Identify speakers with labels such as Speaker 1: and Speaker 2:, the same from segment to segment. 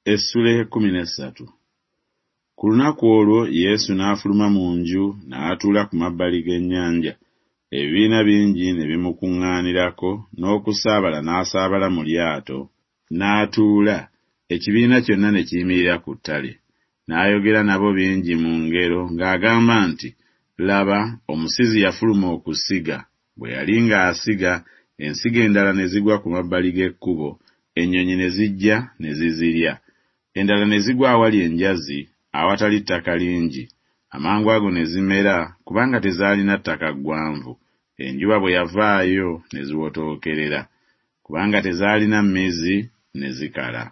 Speaker 1: Essula 13. Ku lunaku olwo Yesu n'afuluma mu nju n'atuula ku mabbali g'ennyanja. Ebibiina bingi ne bimukuŋŋaanirako, n'okusaabala n'asaabala mu lyato, n'atuula, ekibiina kyonna ne kiyimirira ku ttale. N'ayogera nabo bingi mu ngero ng'agamba nti, laba, omusizi yafuluma okusiga. Bwe yali ng'asiga, ensigo endala ne zigwa ku mabbali g'ekkubo, ennyonyi ne zijja ne zizirya. Endala ne zigwa awali enjazi, awatali ttaka lingi. Amangwago ne zimera, kubanga tezaalina ttaka ggwanvu. Enjuba bwe yavaayo ne ziwotookerera, kubanga tezaalina mmizi ne zikala.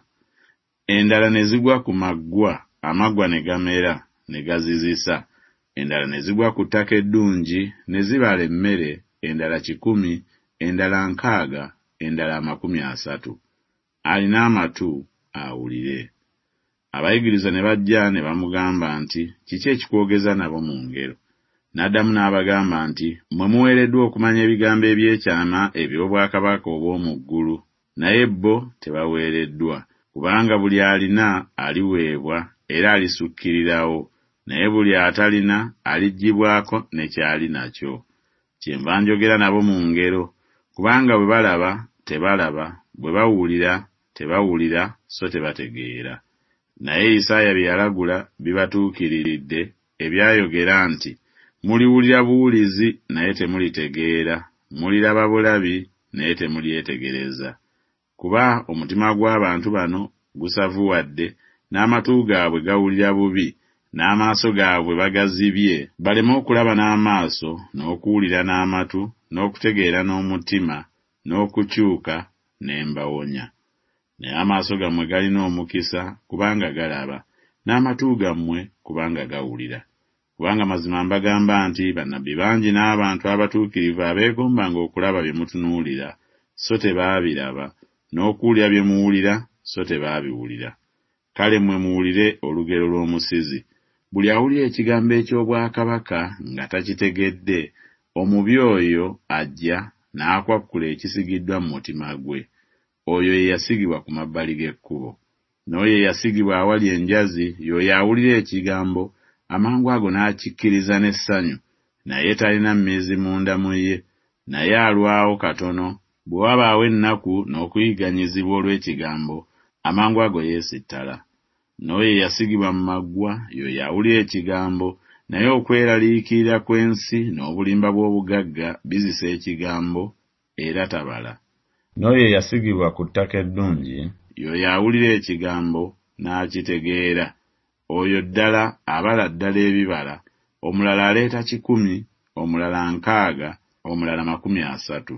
Speaker 1: Endala ne zigwa ku maggwa, amaggwa ne gamera ne gazizisa. Endala ne zigwa ku ttaka eddungi, ne zibala emmere, endala 100, endala 60, endala 30. Alina amatu awulire. Abayigiriza ne bajja ne bamugamba nti, kiki ekikwogeza nabo mu ngero? N'addamu n'abagamba nti, mmwe muweereddwa okumanya ebigambo eby'ekyama eby'obwakabaka obw'omu ggulu, naye bo tebaweereddwa, kubanga buli alina aliweebwa era alisukkirirawo, naye buli atalina aliggyibwako ne kyali nakyo. Kyenva njogera nabo mu ngero, kubanga bwe balaba tebalaba, bwe bawulira tebawulira, so tebategeera. Naye Isaaya bye yalagula bibatuukiriridde, ebyayogera nti, muliwulira buwulizi naye temulitegeera, muliraba bulabi naye temulyetegereza. Kuba omutima gw'abantu bano gusavuwadde, n'amatu gaabwe gawulira bubi, n'amaaso gaabwe bagazibye, baleme okulaba n'amaaso, n'okuwulira n'amatu, n'okutegeera n'omutima, n'okukyuka ne mbawonya. Naye amaaso gammwe galina omukisa kubanga galaba, n'amatu gammwe kubanga gawulira. Kubanga mazima mbagamba nti bannabbi bangi n'abantu abatuukirivu abeegombanga okulaba bye mutunuulira, so tebaabiraba, n'okuwulira bye muwulira, so tebaabiwulira. Kale mmwe muwulire olugero lw'omusizi. Buli awulira ekigambo eky'obwakabaka nga takitegedde, omubi oyo ajja n'akwakkula ekisigiddwa mu mutima gwe. Oyo ye yasigibwa ku mabbali g'ekkubo. N'oyo yasigibwa awali enjazi, y'oyo awulira ekigambo, amangwago n'akikkiriza n'essanyu, naye talina mmizi munda mu ye, naye alwawo katono, bwe wabaawo ennaku n'okuyigganyizibwa olw'ekigambo, amangwago yeesittala. N'oyo yasigibwa mu maggwa, y'oyo awulira ekigambo, naye okweraliikirira kw'ensi n'obulimba bw'obugagga bizisa ekigambo, era tabala. N'oyo yasigibwa ku ttaka eddungi, y'oyo awulira ekigambo n'akitegeera. Oyo ddala abala ddala ebibala, omulala aleeta 10, omulala 60, omulala 30.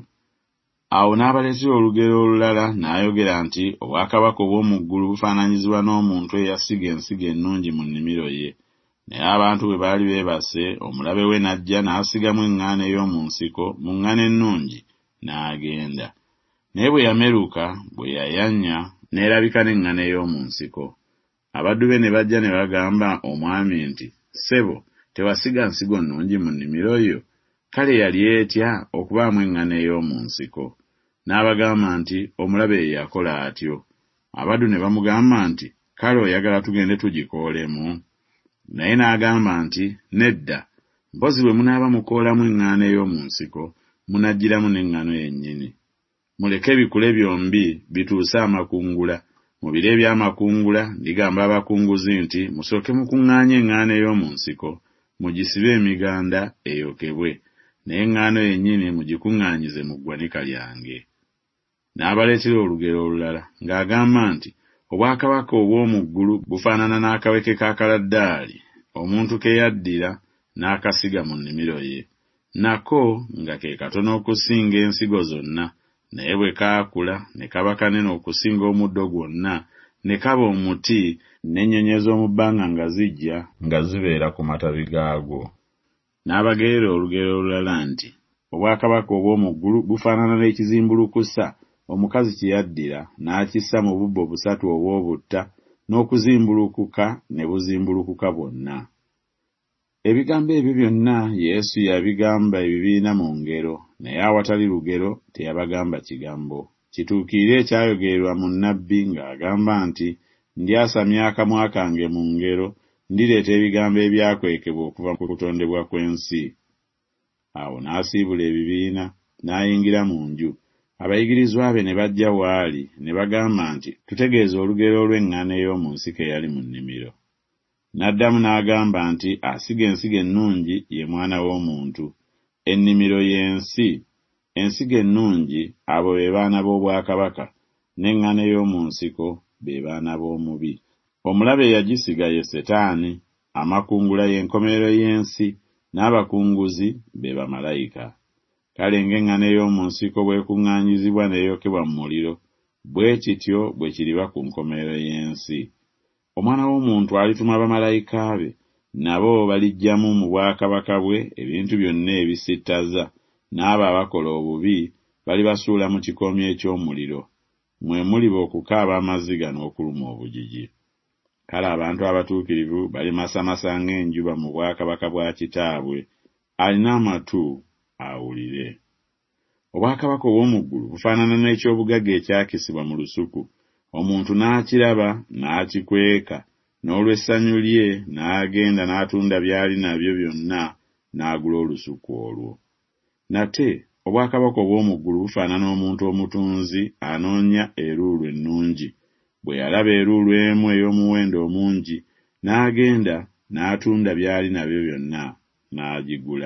Speaker 1: Awo n'abaleetera olugero olulala n'ayogera nti, obwakabaka obw'omu ggulu bufaananyizibwa n'omuntu eyasiga ensigo ennungi mu nnimiro ye. Naye abantu bwe baali beebase, omulabe we n'ajja n'asigamu eŋŋaano ey'omu nsiko mu ŋŋaano ennungi, n'agenda. Naye bwe yameruka, bwe yayanya, n'erabika n'eŋŋaano ey'omu nsiko. Abaddu be ne bajja ne bagamba omwami nti, ssebo, tewasiga nsigo nnungi mu nnimiro yo? Kale yali etya okubaamu eŋŋaano ey'omu nsiko? N'abagamba nti, omulabe ye yakola atyo. Abaddu ne bamugamba nti, kale oyagala tugende tugikoolemu? Naye n'agamba nti, nedda, mpozi bwe munaaba mukoolamu eŋŋaano ey'omu nsiko, munaggyiramu n'eŋŋaano yennyini. Muleke bikule byombi bituuse amakungula. Mu biro eby'amakungula ndigamba abakunguzi nti, musooke mukuŋŋaanye eŋŋaano ey'omu nsiko, mugisibe emiganda eyokebwe, naye eŋŋaano yennyini mugikuŋŋaanyize mu ggwanika lyange. N'abaleetera olugero olulala ng'agamba nti, obwakabaka obw'omu ggulu bufaanana n'akaweke ka kaladdaali, omuntu ke yaddira n'akasiga mu nnimiro ye. Nako nga ke katono okusinga ensigo zonna, naye bwe kaakula ne kaba kanene okusinga omuddo gwonna, ne kaba omuti, n'ennyonyi ez'omu bbanga nga zijja nga zibeera ku matabi gaagwo. N'abagerera olugero olulala nti, obwakabaka obw'omu ggulu bufaanana n'ekizimbulukusa omukazi kye yaddira n'akissa mu bubbo 3 obw'obutta, n'okuzimbulukuka ne buzimbulukuka bwonna. Ebigambo ebyo byonna Yesu yabigamba ebibiina mu ngero, naye awatali lugero teyabagamba kigambo. Kituukirire ekyayogererwa mu nnabbi ng'agamba nti, ndyasamya akamwa kange mu ngero, ndireeta ebigambo ebyakwekebwa okuva ku kutondebwa kw'ensi. Awo n'asiibula ebibiina, n'ayingira mu nju. Abayigirizwa be ne bajja w'ali, ne bagamba nti, tutegeeze olugero lw'eŋŋaano ey'omu nsiko eyali mu nnimiro. N'addamu n'agamba nti, asiga ensigo ennungi ye Mwana w'Omuntu. Ennimiro y'ensi. Ensigo ennungi abo be baana b'obwakabaka, n'eŋŋaano ey'omu nsiko be baana b'omubi. Omulabe eyagisiga ye Setaani, amakungula y'enkomerero y'ensi, n'abakunguzi be bamalayika. Kale ng'eŋŋaano ey'omu nsiko bw'ekuŋŋaanyizibwa n'eyokebwa mu muliro, bwe kityo bwe kiriba ku nkomerero y'ensi. Omwana w'Omuntu alituma bamalayika be, nabo baliggyamu mu bwakabaka bwe ebintu byonna ebisittaza, n'abo abakola obubi balibasuula mu kikoomyo eky'omuliro. Mwe muliba okukaaba amaziga n'okuluma obujiji. Kale abantu abatuukirivu balimasamasa ng'enjuba mu bwakabaka bwa Kitaabwe. Alina amatu awulire. Obwakabaka obw'omu ggulu bufaanana n'ekyobugagga ekyakisibwa mu lusuku. Omuntu n'akiraba n'akikweka, n'olw'essanyu lye n'agenda n'atunda by'ali nabyo byonna n'agula olusuku olwo. Nate obwakabaka obw'omu ggulu bufaanana omuntu omutunzi anoonya eruulu ennungi. Bwe yalaba eruulu emu ey'omuwendo omungi, n'agenda n'atunda by'ali nabyo byonna n'agigula.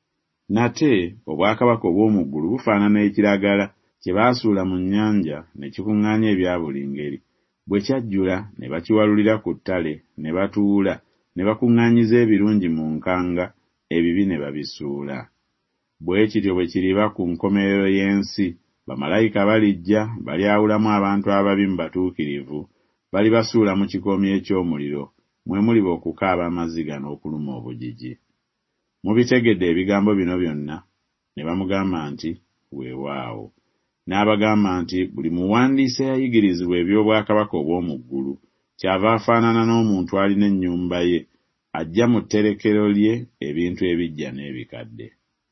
Speaker 1: Nate obwakabaka obw'omu ggulu bufaanana ekiragala kye baasuula mu nnyanja ne kikuŋŋaanya ebya buli ngeri. Bwe kyajjula ne bakiwalulira ku ttale, ne batuula, ne bakuŋŋaanyiza ebirungi mu nkanga, ebibi ne babisuula. Bwe kityo bwe kiriba ku nkomerero y'ensi. Bamalayika balijja balyawulamu abantu ababi mu batuukirivu, balibasuula mu kikoomyo eky'omuliro, mwe muliba okukaaba amaziga n'okuluma obujiji. Mubitegedde ebigambo bino byonna? Ne bamugamba nti, weewaawo. N'abagamba nti, buli muwandiisi eyayigirizibwa eby'obwakabaka obw'omu ggulu kyava afaanana n'omuntu alina ennyumba ye, ajja mu tterekero lye ebintu ebiggya n'ebikadde.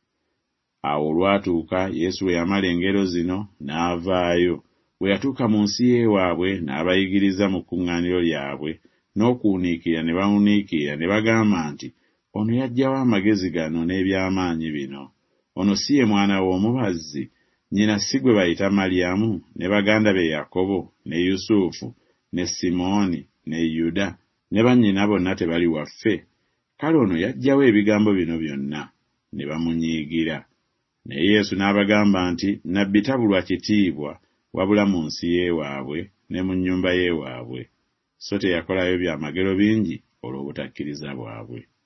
Speaker 1: Awo olwatuuka Yesu bwe yamala engero zino n'avaayo. Bwe yatuuka mu nsi y'ewaabwe n'abayigiriza mu kkuŋŋaaniro lyabwe, n'okuwuniikirira ne bawuniikirira ne bagamba nti, ono yaggyawo amagezi gano n'ebyamaanyi bino? Ono si ye mwana w'omubazzi? Nnyina si gwe bayita Maliyamu, ne baganda be Yakobo, ne Yusufu, ne Simooni, ne Yuda, ne bannyina bonna tebali waffe? Kale ono yaggyawo ebigambo bino byonna? Ne bamunyiigira. Naye Yesu n'abagamba nti, nnabbi tabulwa kitiibwa wabula mu nsi y'ewaabwe ne mu nnyumba y'ewaabwe. So teyakolayo byamagero bingi olw'obutakkiriza bwabwe.